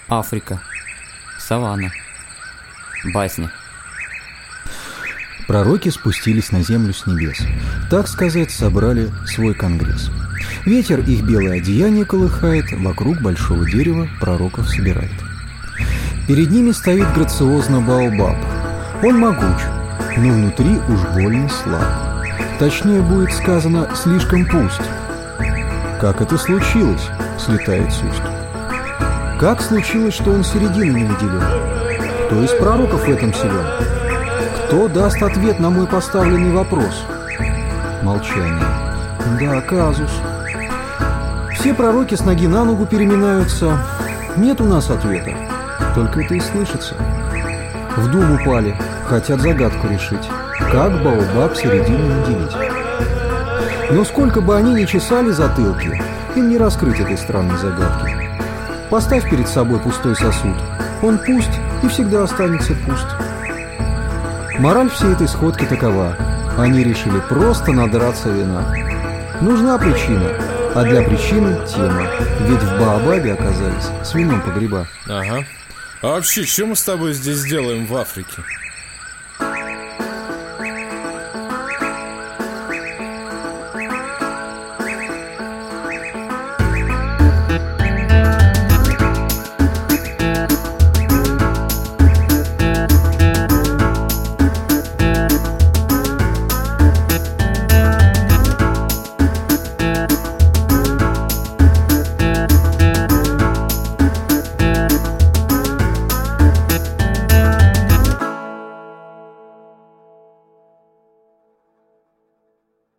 Африка. Саванна. Басня. Пророки спустились на землю с небес. Так сказать, собрали свой конгресс. Ветер их белое одеяние колыхает, вокруг большого дерева пророков собирает. Перед ними стоит грациозно Баобаб. Он могуч, но внутри уж больно слаб. Точнее будет сказано, слишком пуст. Как это случилось, слетает с уст. Как случилось, что он середину не наделен? Кто из пророков в этом силен? Кто даст ответ на мой поставленный вопрос? Молчание. Да, казус. Все пророки с ноги на ногу переминаются. Нет у нас ответа. Только это и слышится. В дум упали, хотят загадку решить. Как Баобаб середину наделить? Но сколько бы они ни чесали затылки, им не раскрыть этой странной загадки. Поставь перед собой пустой сосуд. Он пуст и всегда останется пуст. Мораль всей этой сходки такова. Они решили просто надраться вина. Нужна причина, а для причины тема. Ведь в Баобабе оказались с вином погреба. Ага. А вообще, что мы с тобой здесь делаем в Африке?